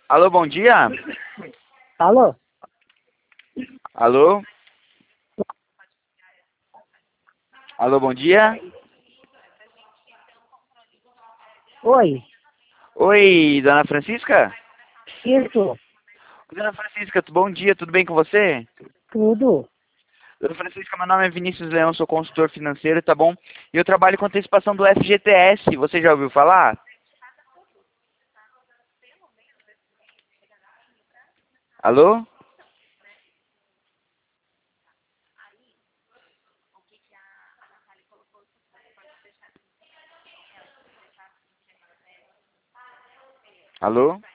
Alô, bom dia. Alô? Alô? Alô, bom dia. Oi? Oi, dona Francisca? Isso? Dona Francisca, bom dia, tudo bem com você? Tudo? Dona Francisca, meu nome é Vinícius Leão, sou consultor financeiro, tá bom? E eu trabalho com antecipação do FGTS, você já ouviu falar? Alô? Alô?